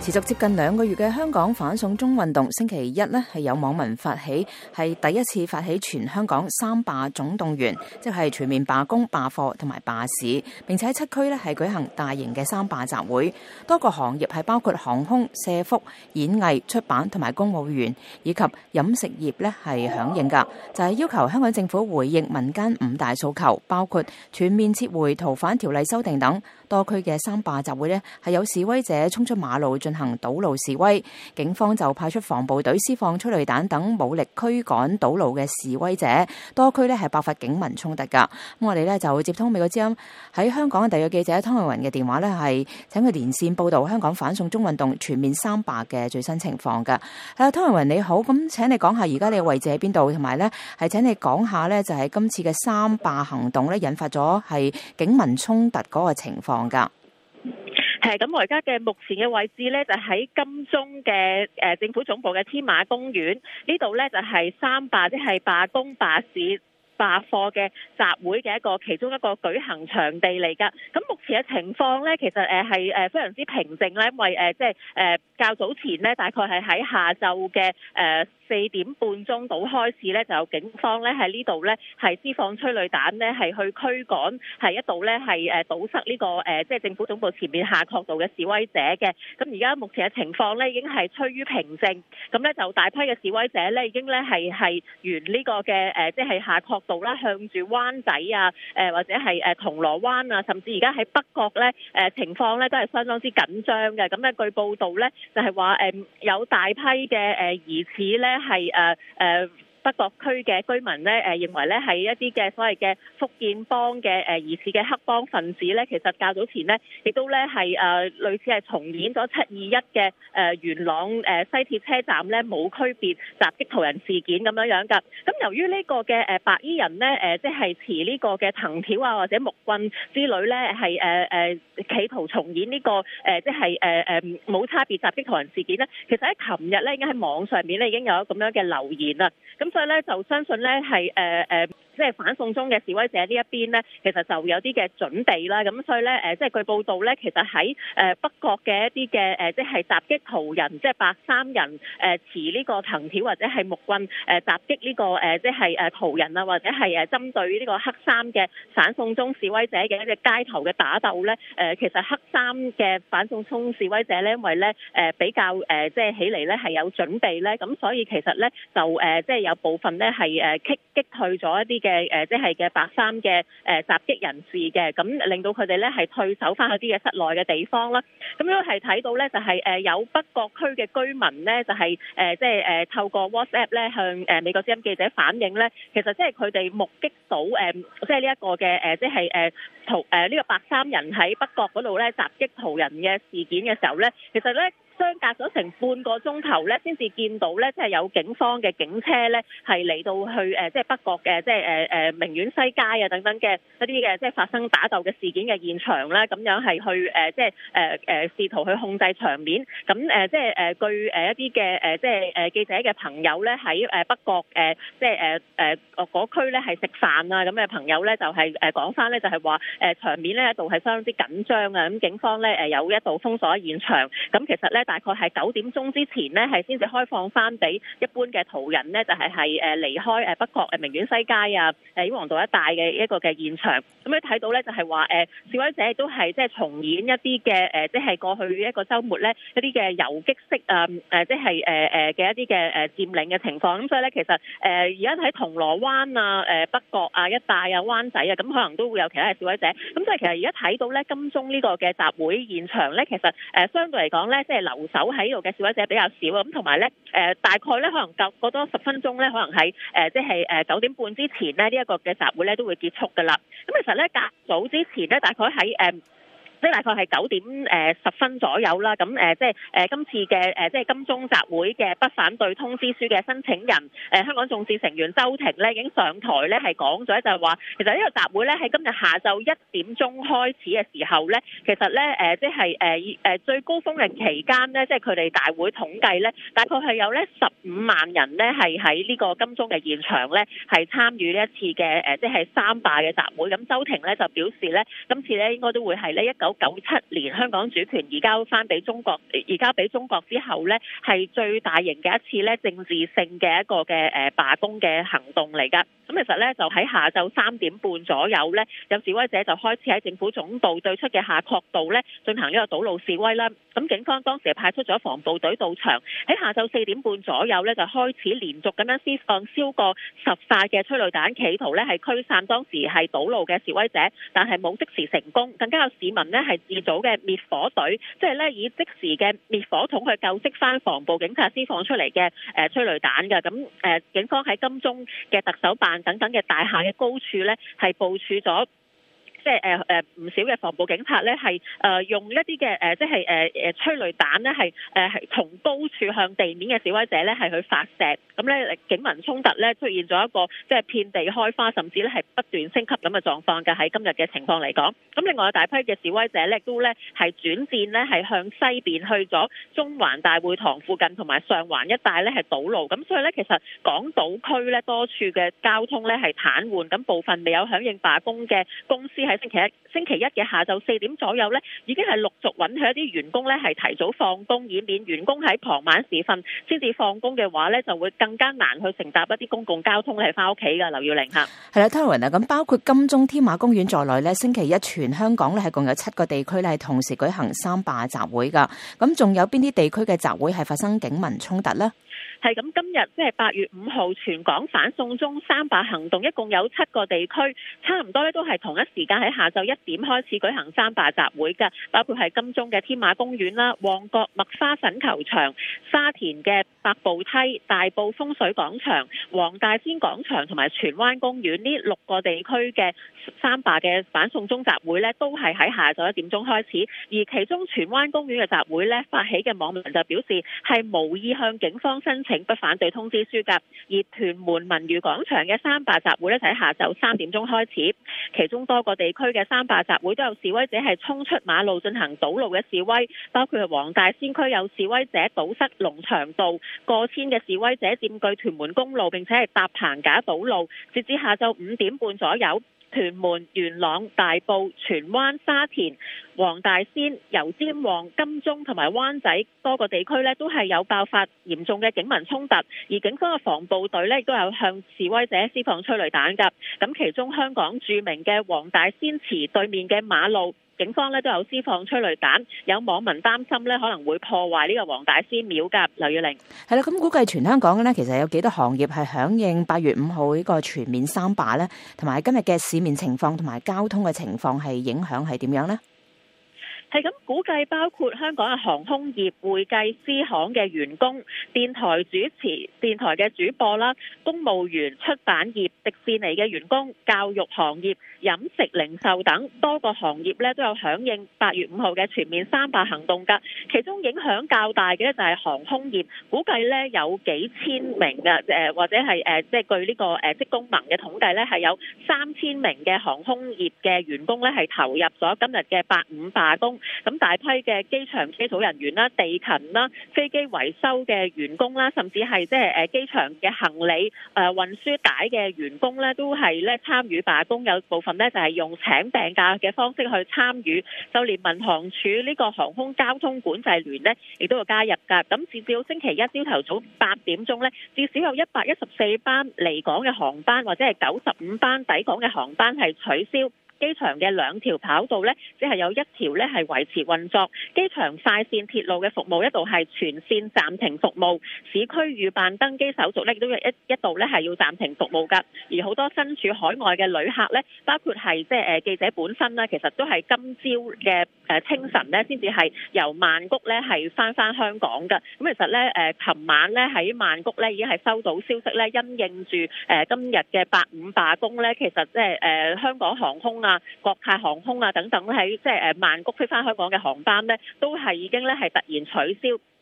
持續接近2個月嘅香港反送中運動，星期一呢係有網民發起，係第一次發起全香港三罷總動員，即係全面罷工、罷課同埋罷市，並且喺7區呢係舉行大型嘅三罷集會。多個行業係包括航空、社福、演藝、出版同埋公務員以及飲食業呢係響應㗎，就係要求香港政府回應民間5大訴求，包括全面撤回逃犯條例修訂等。多區嘅三罷集會呢係有示威者衝出馬路進行堵路示威，警方就派出防暴隊施放催淚彈等武力驅趕堵路嘅示威者。多區呢係爆發警民衝突㗎。咁我哋呢就接通美國之音喺香港嘅特約記者湯慧雲嘅電話呢，係請佢連線報導香港反送中運動全面三罷嘅最新情況㗎。湯慧雲你好，咁請你講下而家你嘅位置喺邊度，同埋呢係請你講下呢就係今次嘅三罷行動呢引發咗係警民衝突嗰個情況。 咁我而家嘅目前嘅位置呢，就喺金鐘嘅政府總部嘅天馬公園呢度呢，就係三罷，即係罷工、罷市、罷課嘅集會嘅其中一個舉行場地嚟㗎。咁目前嘅情況呢，其實係非常之平靜啦，因為即係較早前呢，大概係喺下晝嘅4點半鐘到開始呢，就有警方呢喺呢度呢係施放催淚彈呢，係去驅趕係一度呢係堵塞呢個即係政府總部前面夏慤道嘅示威者嘅。咁而家目前嘅情況呢已經係趨於平靜，咁呢就大批嘅示威者呢已經呢係沿呢個嘅即係夏慤道啦，向住灣仔啊或者係銅鑼灣啊，甚至而家喺北角呢情況呢都係相當之緊張嘅。咁呢據報道呢就係話有大批嘅疑似呢係北角區嘅居民呢認為呢係一啲嘅所謂嘅福建幫嘅疑似嘅黑幫分子呢，其實較早前呢亦都呢係類似係重演咗721嘅元朗西鐵車站呢冇區別襲擊途人事件咁樣㗎。咁由於呢個嘅白衣人呢即係持呢個嘅藤條啊或者木棍之類呢係企圖重演呢個即係冇差別襲擊途人事件呢，其實喺琴日呢已經喺網上面呢已經有咁樣嘅留言啦。咁所以咧就相信咧係即係反送中嘅示威者呢一邊呢，其實就有啲嘅準備啦。咁所以咧即係據報道咧，其實喺北角嘅一啲嘅即係襲擊途人，即係白衫人持呢個藤條或者係木棍襲擊呢個即係途人啊，或者係針對呢個黑衫嘅反送中示威者嘅一隻街頭嘅打鬥咧。其實黑衫嘅反送中示威者咧，因為咧比較即係起嚟咧係有準備咧，咁所以其實咧就即係有部分咧係擊退咗一啲嘅即係嘅白衫嘅襲擊人士嘅，咁令到佢哋咧係退守翻去啲嘅室內嘅地方啦。咁樣係睇到咧就係有北角區嘅居民咧就係即係透過 WhatsApp 咧向美國之音記者反映咧，其實即係佢哋目擊到即係呢一個嘅即係呢個白衫人喺北角嗰度咧襲擊途人嘅事件嘅時候咧，其實咧相隔咗成半個鐘頭咧，先至見到咧，即係有警方嘅警車咧，係嚟到去即係北角嘅即係名苑西街啊等等嘅一啲嘅即係發生打鬥嘅事件嘅現場咧，咁樣係去即係試圖去控制場面。咁即係據一啲嘅即係記者嘅朋友咧喺北角即係嗰區咧係食飯啊咁嘅朋友咧就係講翻咧就係話場面咧一度係相當之緊張啊。咁警方咧有一度封鎖現場。咁其實咧大概係9點鐘之前呢，係先至開放翻俾一般嘅途人呢，就係離開北角名苑西街啊、英皇道一帶嘅一個嘅現場。咁你睇到咧就係話示威者都係即係重演一啲嘅即係過去一個週末咧一啲嘅遊擊式即係嘅一啲嘅佔領嘅情況。咁所以咧其實而家喺銅鑼灣啊、北角啊一帶啊、灣仔啊，咁可能都會有其他嘅示威者。咁所以其實而家睇到咧金鐘呢個嘅集會現場咧，其實相對嚟講咧即係留守喺度嘅示威者比較少啊。咁同埋咧大概咧可能過多10分鐘咧，可能喺即係9點半之前咧呢一個嘅集會咧都會結束㗎啦。咁其實咧較早之前咧大概喺即係大概係9點10分左右啦。咁即係今次嘅即係金鐘集會嘅不反對通知書嘅申請人香港眾志成員周庭咧已經上台咧係講咗，就係話其實呢個集會咧喺今日下晝1點鐘開始嘅時候咧，其實咧即係最高峰嘅期間咧，即係佢哋大會統計咧，大概係有咧15萬人咧係喺呢個金鐘嘅現場咧係參與呢一次嘅即係三罷嘅集會。咁周庭咧就表示咧，今次咧應該都會係呢 1997年香港主權移交俾中國之後呢，係最大型嘅一次呢政治性嘅一個嘅罷工嘅行動嚟㗎。咁其實呢，就喺下晝3點半左右呢，有示威者就開始喺政府總部對出嘅夏慤道呢進行呢個堵路示威啦。咁警方當時係派出咗防暴隊到場，喺下晝4點半左右呢，就開始連續咁樣施放超過10發嘅催淚彈，企圖呢係驅散當時係堵路嘅示威者，但係冇即時成功。更加有市民呢係自組嘅滅火隊，即係呢以即時嘅滅火筒去救熄翻防暴警察施放出嚟嘅催淚彈嘅。咁警方喺金鐘嘅特首辦等等嘅大廈嘅高處呢，係部署咗。即係唔少嘅防暴警察咧，係用一啲嘅即係催淚彈咧，係從高處向地面嘅示威者咧係去發射，咁咧警民衝突咧出現咗一個即係遍地開花，甚至咧係不斷升級咁嘅狀況嘅。喺今日嘅情況嚟講，咁另外有大批嘅示威者咧都咧係轉戰咧係向西邊去咗中環大會堂附近同埋上環一帶咧係堵路，咁所以咧其實港島區咧多處嘅交通咧係癱瘓，咁部分未有響應罷工嘅公司喺星期一嘅下晝4點左右呢，已經係陸續允許一啲員工呢係提早放工，以免員工喺傍晚時分先至放工嘅話呢，就會更加難去乘搭一啲公共交通係翻屋企㗎。劉耀玲嚇， 係啦 Taryn 啊，咁包括金鐘添馬公園在內呢，星期一全香港呢係共有7個地區呢係同時舉行三罷集會㗎。咁仲有邊啲地區嘅集會係發生警民衝突呢？ 係咁，今日即係8月5號，全港反送中三罷行動，一共有7個地區，差唔多咧都係同一時間喺下晝1點開始舉行三罷集會嘅，包括係金鐘嘅添馬公園啦、旺角麥花臣球場、沙田嘅百步梯、大埔風水廣場、黃大仙廣場同埋荃灣公園呢6個地區嘅三罷嘅反送中集會呢，都係喺下晝1點鐘開始。而其中荃灣公園嘅集會呢，發起嘅網民就表示係無意向警方申請不反對通知書㗎。而屯門文娛廣場嘅三罷集會呢，就喺下晝3點鐘開始。其中多個地區嘅三罷集會都有示威者係衝出馬路進行堵路嘅示威，包括係黃大仙區有示威者堵塞龍翔道，過千嘅示威者佔據屯門公路並且係搭棚架堵路。截至下晝5點半左右，屯門、元朗、大埔、荃灣、沙田、黃大仙、油尖旺、金鐘同埋灣仔多個地區呢，都係有爆發嚴重嘅警民衝突，而警方嘅防暴隊呢，亦都有向示威者施放催淚彈㗎。咁其中香港著名嘅黃大仙祠對面嘅馬路，警方呢都有施放催淚彈，有網民擔心呢可能會破壞呢個黃大仙廟㗎。劉耀玲， 係啦，咁估計全香港呢，其實有幾多行業係響應8月5號呢個全面三罷呢？同埋今日嘅市面情況同埋交通嘅情況係影響係點樣呢？ 係咁估計，包括香港嘅航空業、會計師行嘅員工、電台嘅主播啦、公務員、出版業、迪士尼嘅員工、教育行業、飲食零售等多個行業咧都有響應8月5號嘅全面三罷行動㗎。其中影響較大嘅咧就係航空業，估計咧有幾千名嘅或者係即係據呢個職工盟嘅統計咧係有3000名嘅航空業嘅員工咧係投入咗今日嘅8·5罷工。咁大批嘅機場機組人員啦、地勤啦、飛機維修嘅員工啦，甚至係即係機場嘅行李運輸帶嘅員工咧，都係咧參與罷工。有部分咧就係用請病假嘅方式去參與，就連民航處呢個航空交通管制聯呢，亦都有加入㗎。咁截至到星期一朝頭早8點鐘咧，至少有114班離港嘅航班或者係95班抵港嘅航班係取消。機場嘅2條跑道呢，只係有1條呢係維持運作。機場快線鐵路嘅服務一度係全線暫停服務，市區預辦登機手續呢，亦都一度呢係要暫停服務㗎。而好多身處海外嘅旅客呢，包括係即係記者本身呢，其實都係今朝嘅清晨呢先至係由曼谷呢係翻香港㗎。咁其實呢，琴晚呢喺曼谷呢已經係收到消息呢，因應住今日嘅8·5罷工呢，其實即係香港航空國泰航空等等喺即係曼谷飛翻香港嘅航班呢，都係已經咧係突然取消。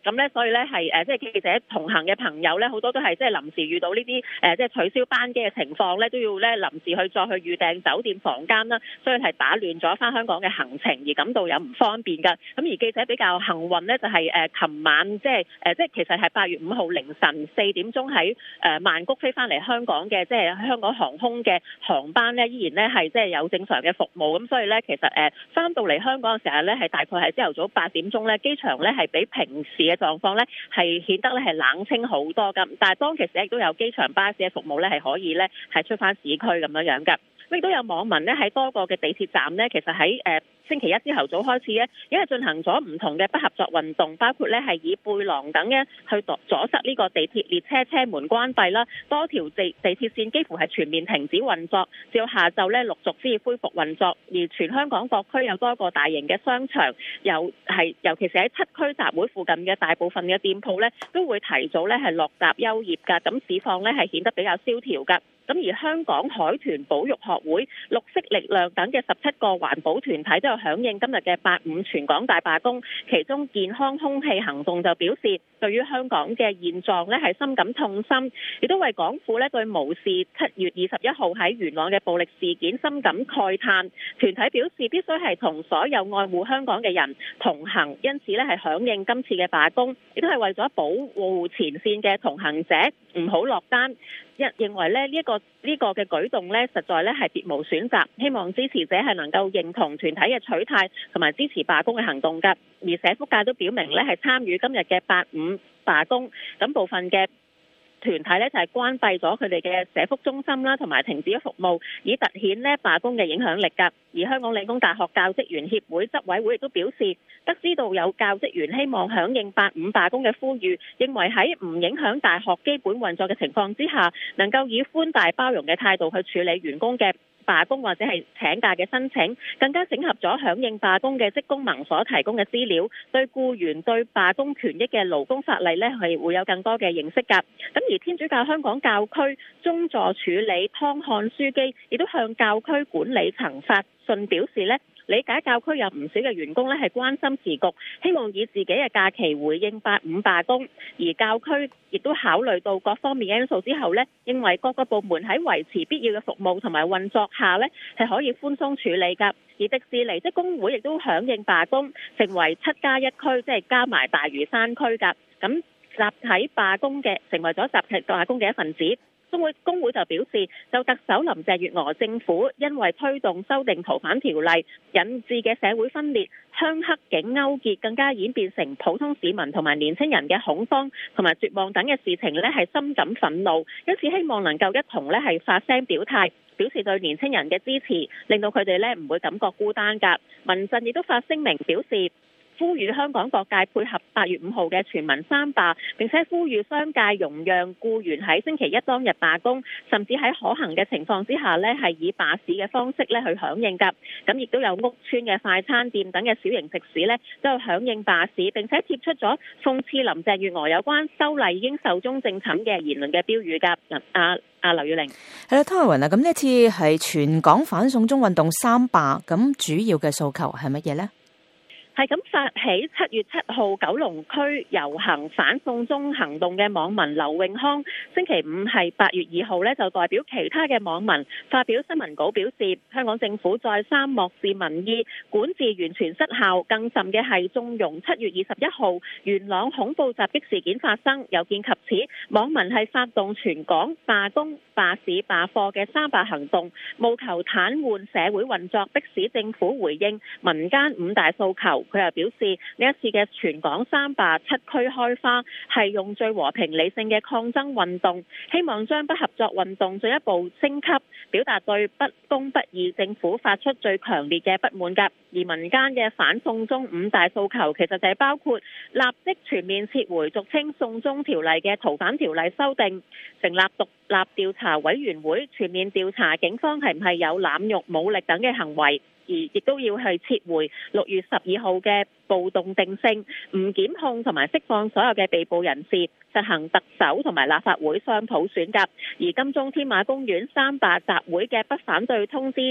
咁咧所以咧係即係記者同行嘅朋友咧，好多都係即係臨時遇到呢啲即係取消班機嘅情況咧，都要咧臨時再去預訂酒店房間啦，所以係打亂咗翻香港嘅行程，而感到有唔方便㗎。咁而記者比較幸運咧，就係琴晚即係其實係8月5號凌晨4點鐘喺曼谷飛翻嚟香港嘅，即係香港航空嘅航班咧，依然咧係即係有正常嘅服務。咁所以咧其實翻到嚟香港嘅時候咧，係大概係朝頭早8點鐘咧，機場咧係比平時嘅狀況咧係顯得咧係冷清好多㗎。但係當其時亦都有機場巴士嘅服務咧係可以咧係出翻市區咁樣㗎。亦都有網民咧喺多個嘅地鐵站咧，其實喺星期一朝頭早開始咧，已經係進行咗唔同嘅不合作運動，包括咧係以背囊等嘅去阻塞呢個地鐵列車車門關閉啦，多條地鐵線幾乎係全面停止運作，至到下晝咧陸續先至恢復運作。而全香港各區有多個大型嘅商場，尤其是喺7區集會附近嘅大部分嘅店鋪咧，都會提早咧係落閘休業㗎。咁市況咧係顯得比較蕭條㗎。咁而香港海豚保育學會、綠色力量等嘅17個環保團體都有響應今日嘅8.5全港大罷工，其中健康空氣行動就表示，對於香港嘅現狀咧係深感痛心，亦都為港府咧對無視7月21號喺元朗嘅暴力事件深感慨嘆。團體表示必須係同所有愛護香港嘅人同行，因此咧係響應今次嘅罷工，亦都係為咗保護前線嘅同行者唔好落單。認為咧呢個嘅舉動咧，實在咧係別無選擇。希望支持者係能夠認同團體嘅取態，同埋支持罷工嘅行動㗎。而社福界都表明咧係參與今日嘅8.5罷工，咁部分嘅團體咧就係關閉咗佢哋嘅社福中心啦，同埋停止咗服務，以凸顯呢罷工嘅影響力㗎。而香港理工大學教職員協會執委會亦都表示，得知道有教職員希望響應8.5罷工嘅呼籲，認為喺唔影響大學基本運作嘅情況之下，能夠以寬大包容嘅態度去處理員工嘅罷工或者係請假嘅申請，更加整合咗響應罷工嘅職工盟所提供嘅資料，對僱員對罷工權益嘅勞工法例呢係會有更多嘅認識㗎。咁而天主教香港教區宗座署理湯漢樞機亦都向教區管理層發信表示呢，理解教區有唔少嘅員工呢係關心時局，希望以自己嘅假期回應8.5罷工，而教區亦都考慮到各方面嘅因素之後呢，認為各個部門喺維持必要嘅服務同埋運作下呢係可以寬鬆處理㗎。而迪士尼即工會亦都響應罷工，成為7+1區，即係加埋大嶼山區㗎。咁集體罷工嘅成為咗集體罷工嘅一份子。工會就表示，就特首林鄭月娥政府因為推動修訂逃犯條例引致嘅社會分裂、鄉黑警勾結，更加演變成普通市民同埋年輕人嘅恐慌同埋絕望等嘅事情呢係深感憤怒，因此希望能夠一同呢係發聲表態，表示對年輕人嘅支持，令到佢哋呢唔會感覺孤單㗎。民陣亦都發聲明表示，呼籲香港各界配合8月5號嘅全民3罷，並且呼籲商界容讓僱員喺星期一當日罷工，甚至喺可行嘅情況之下呢係以罷市嘅方式呢去響應㗎。咁亦都有屋邨嘅快餐店等嘅小型食肆呢都有響應罷市，並且貼出咗諷刺林鄭月娥有關修例已經壽終正寢嘅言論嘅標語㗎。劉宇玲係啦，湯慧雲啊，咁呢一次係全港反送中運動3罷，咁主要嘅訴求係乜嘢呢？ 係咁發起7月7號九龍區遊行反送中行動嘅網民劉永康，星期五係8月2號呢就代表其他嘅網民發表新聞稿，表示香港政府再三漠視民意，管治完全失效，更甚嘅係縱容7月21號元朗恐怖襲擊事件發生。有見及此，網民係發動全港罷工、罷市、罷課嘅3罷行動，務求癱瘓社會運作，迫使政府回應民間5大訴求。佢又表示，呢一次嘅全港3罷7區開花，係用最和平理性嘅抗爭運動，希望將不合作運動進一步升級，表達對不公不義政府發出最強烈嘅不滿㗎。而民間嘅反送中5大訴求，其實就係包括立即全面撤回俗稱送中條例嘅逃犯條例修訂，成立獨立調查委員會，全面調查警方係唔係有濫用武力等嘅行為。而亦都要係撤回6月12號嘅暴動定性，唔檢控同埋釋放所有嘅被捕人士，實行特首同埋立法會雙普選㗎。而金鐘添馬公園3罷集會嘅不反對通知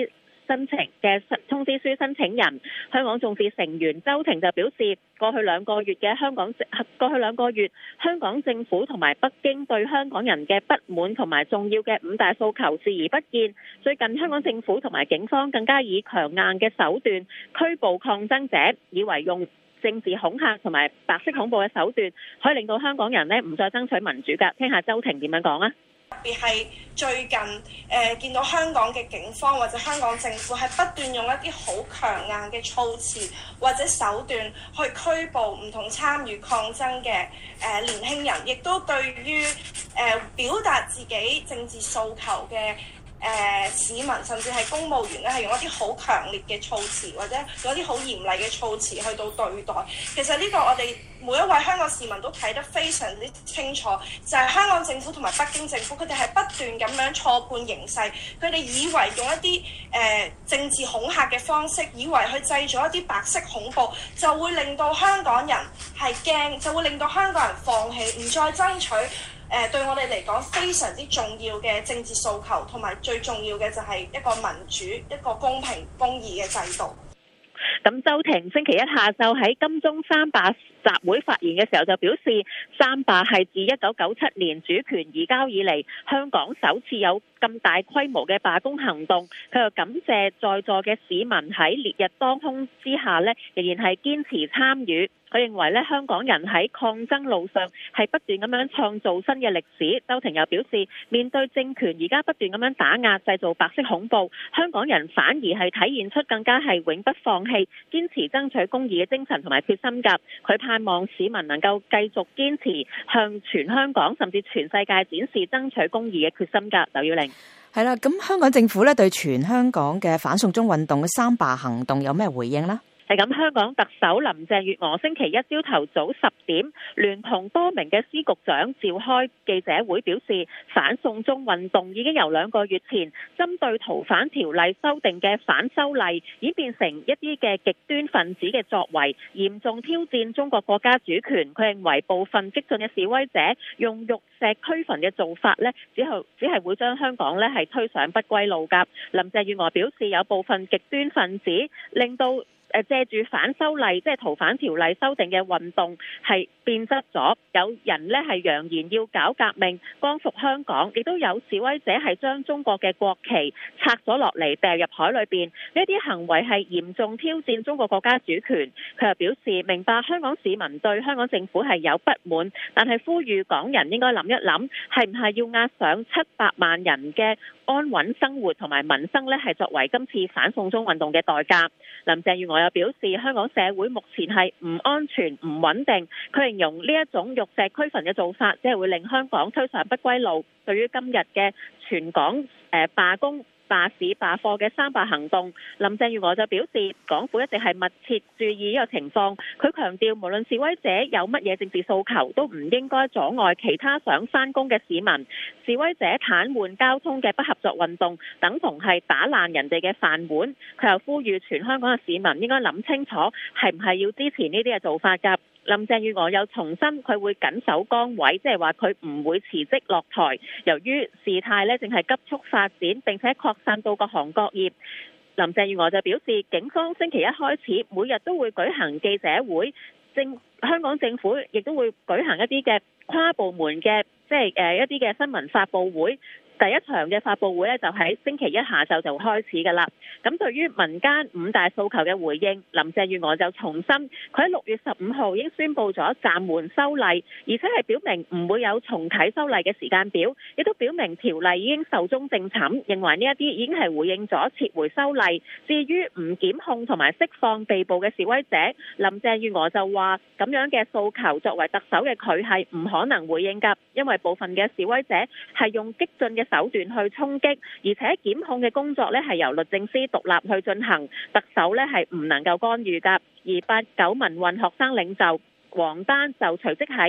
申請嘅通知書申請人，香港眾志成員周庭就表示，過去兩個月香港政府同埋北京對香港人嘅不滿同埋重要嘅5大訴求視而不見。最近香港政府同埋警方更加以強硬嘅手段拘捕抗爭者，以為用政治恐嚇同埋白色恐怖嘅手段可以令到香港人呢唔再爭取民主㗎。聽下周庭點樣講啊！ 特別係最近見到香港嘅警方或者香港政府係不斷用一啲好強硬嘅措辭或者手段去拘捕唔同參與抗爭嘅年輕人，亦都對於表達自己政治訴求嘅市民甚至係公務員咧，係用一啲好強烈嘅措辭或者用一啲好嚴厲嘅措辭去到對待。其實呢個我哋每一位香港市民都睇得非常之清楚，就係香港政府同埋北京政府，佢哋係不斷咁樣錯判形勢，佢哋以為用一啲政治恐嚇嘅方式，以為去製造一啲白色恐怖，就會令到香港人係驚，就會令到香港人放棄，唔再爭取對我哋嚟講非常之重要嘅政治訴求，同埋最重要嘅就係一個民主、一個公平公義嘅制度。 咁周庭星期一下晝喺金鐘三罷集會發言嘅時候就表示，三罷係自1997年主權移交以嚟，香港首次有咁大規模嘅罷工行動。佢又感謝在座嘅市民喺烈日當空之下呢，仍然係堅持參與。佢認為咧，香港人喺抗爭路上係不斷咁樣創造新嘅歷史。周庭又表示，面對政權而家不斷咁樣打壓、製造白色恐怖，香港人反而係體現出更加係永不放棄、堅持爭取公義嘅精神同埋決心㗎。佢盼望市民能夠繼續堅持向全香港甚至全世界展示爭取公義嘅決心㗎。劉耀玲。 係啦，咁香港政府咧對全香港嘅反送中運動嘅三罷行動有咩回應呢？ 係咁，香港特首林鄭月娥星期一朝頭早10點，聯同多名嘅司局長召開記者會，表示反送中運動已經由2個月前針對逃犯條例修訂嘅反修例，演變成一啲嘅極端分子嘅作為，嚴重挑戰中國國家主權。佢認為部分激進嘅示威者用玉石俱焚嘅做法呢，只係會將香港呢係推上不歸路㗎。林鄭月娥表示，有部分極端分子令到借住反修例，即係逃犯條例修訂嘅運動係變質咗，有人呢係揚言要搞革命、光復香港，亦都有示威者係將中國嘅國旗拆咗落嚟掉入海裏邊。呢啲行為係嚴重挑戰中國國家主權。佢又表示明白香港市民對香港政府係有不滿，但係呼籲港人應該諗一諗，係唔係要押上700萬人嘅安穩生活同埋民生呢，係作為今次反送中運動嘅代價。林鄭月娥又表示，香港社會目前係唔安全、唔穩定。佢形容呢一種玉石俱焚嘅做法，只係會令香港推上不歸路。對於今日嘅全港罷工、罷市、罷課嘅三罷行動，林鄭月娥就表示，港府一直係密切注意呢個情況。佢強調，無論示威者有乜嘢政治訴求，都唔應該阻礙其他想返工嘅市民。示威者癱瘓交通嘅不合作運動，等同係打爛人哋嘅飯碗。佢又呼籲全香港嘅市民應該諗清楚，係唔係要支持呢啲嘅做法㗎。林鄭月娥又重申佢會緊守崗位，即係話佢唔會辭職落台。由於事態呢正係急速發展，並且擴散到各行各業。林鄭月娥就表示，警方星期一開始每日都會舉行記者會，香港政府亦都會舉行一啲嘅跨部門嘅即係一啲嘅新聞發佈會。第一場嘅發佈會呢，就喺星期一下晝就開始㗎啦。咁對於民間5大訴求嘅回應，林鄭月娥就重申，佢喺6月15號已經宣布咗暫緩修例，而且係表明唔會有重啟修例嘅時間表，亦都表明條例已經壽終正寢，認為呢一啲已經係回應咗撤回修例。至於唔檢控同埋釋放被捕嘅示威者，林鄭月娥就話咁樣嘅訴求作為特首嘅佢係唔可能回應㗎，因為部分嘅示威者係用激進嘅手段去衝擊，而且檢控嘅工作呢係由律政司獨立去進行，特首呢係唔能夠干預㗎。而89民運學生領袖黃丹就隨即喺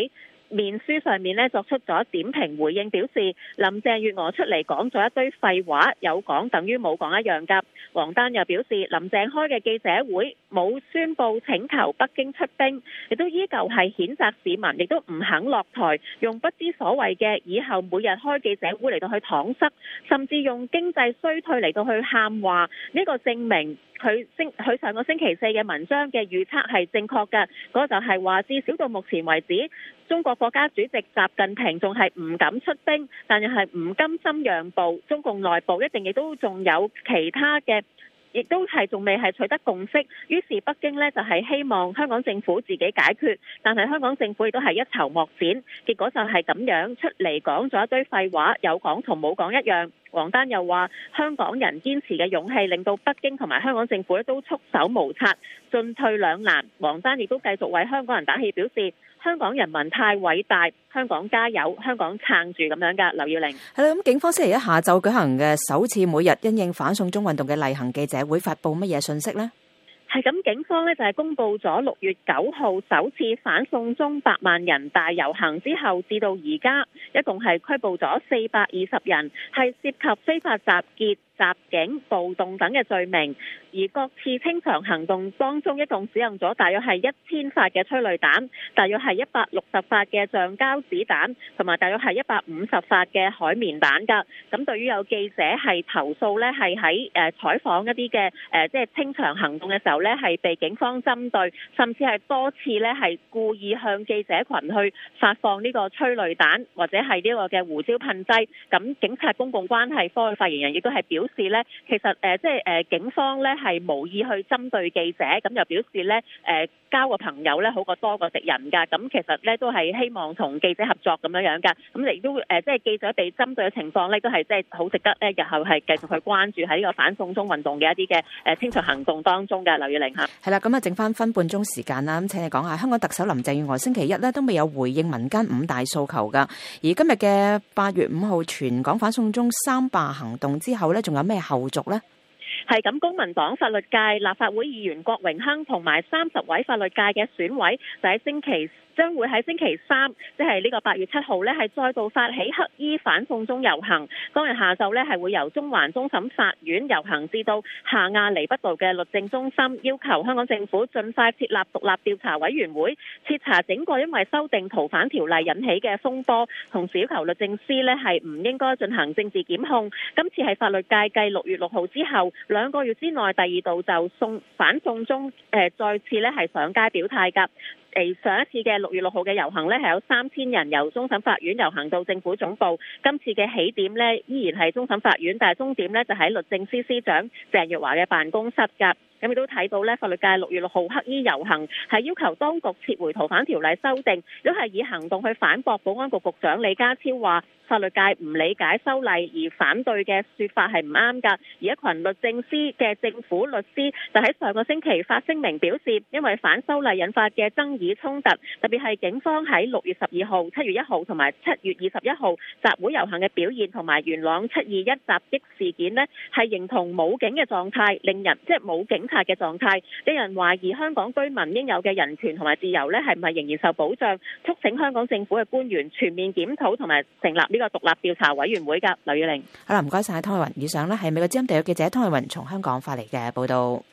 面書上面咧作出咗點評回應，表示林鄭月娥出嚟講咗一堆廢話，有講等於冇講一樣㗎。黃丹又表示，林鄭開嘅記者會冇宣佈請求北京出兵，亦都依舊係譴責市民，亦都唔肯落台，用不知所謂嘅以後每日開記者會嚟到去搪塞，甚至用經濟衰退嚟到去喊話，呢個證明佢上個星期四嘅文章嘅預測係正確嘅。嗰個就係話，至少到目前為止，中國國家主席習近平仲係唔敢出兵，但係唔甘心讓步。中共內部一定亦都仲有其他嘅，亦都係仲未係取得共識。於是北京呢就係希望香港政府自己解決，但係香港政府亦都係一籌莫展。結果就係咁樣出嚟講咗一堆廢話，有講同冇講一樣。黃丹又話，香港人堅持嘅勇氣令到北京同埋香港政府都束手無策，進退兩難。黃丹亦都繼續為香港人打氣，表示香港人民太偉大，香港加油，香港撐住咁樣㗎。劉耀玲係啦，咁警方星期一下晝舉行嘅首次每日因應反送中運動嘅例行記者會，發佈乜嘢信息呢？ 係咁，警方呢就係公布咗6月9號首次反送中100萬人大遊行之後，至到而家一共係拘捕咗420人，係涉及非法集結、襲警、暴動等嘅罪名。而各次清場行動當中，一共使用咗大約係1000發嘅催淚彈，大約係160發嘅橡膠子彈，同埋大約係150發嘅海綿彈㗎。咁對於有記者係投訴呢，係喺採訪一啲嘅即係清場行動嘅時候呢，係被警方針對，甚至係多次呢係故意向記者群去發放呢個催淚彈或者係呢個嘅胡椒噴劑。咁警察公共關係科嘅發言人亦都係表示呢，其實即係警方呢係無意去針對記者，咁又表示呢交個朋友呢好過多個敵人㗎。咁其實呢都係希望同記者合作咁樣㗎。咁亦都即係記者被針對嘅情況呢，都係即係好值得呢日後係繼續去關注喺呢個反送中運動嘅一啲嘅清場行動當中嘅。劉耀玲嚇，係啦，咁啊，剩翻分半鐘時間啦，咁請你講下香港特首林鄭月娥星期一呢都未有回應民間5大訴求㗎。而今日嘅8月5號全港反送中3罷行動之後呢，仲有咩後續呢？ 係咁，公民黨法律界立法會議員郭榮鏗同埋30位法律界嘅選委就喺將會喺星期3，即係呢個8月7號呢，係再度發起黑衣反送中遊行。當日下晝呢，係會由中環終審法院遊行至到下亞厘畢道嘅律政中心，要求香港政府盡快設立獨立調查委員會，徹查整個因為修訂逃犯條例引起嘅風波，同時要求律政司呢係唔應該進行政治檢控。今次係法律界繼6月6號之後2個月之內第2度就反送中再次呢係上街表態㗎。上一次嘅6月6號嘅遊行呢，係有3000人由終審法院遊行到政府總部。今次嘅起點呢，依然係終審法院，但係終點呢就喺律政司司長鄭若驊嘅辦公室㗎。咁亦都睇到呢，法律界6月6號黑衣遊行係要求當局撤回逃犯條例修訂，都係以行動去反駁保安局局長李家超話法律界唔理解修例而反對嘅說法係唔啱㗎。而一群律政司嘅政府律師就喺上個星期發聲明表示，因為反修例引發嘅爭議衝突，特別係警方喺6月12號、7月1號同埋7月21號集會遊行嘅表現，同埋元朗721襲擊事件呢，係形同冇警嘅狀態，令人即係冇警察嘅狀態，令人懷疑香港居民應有嘅人權同埋自由呢係唔係仍然受保障，促請香港政府嘅官員全面檢討同埋成立呢個獨立調查委員會㗎。劉耀玲， 好啦，唔該晒湯慧雲。以上呢係美國之音地約記者湯慧雲從香港發嚟嘅報道。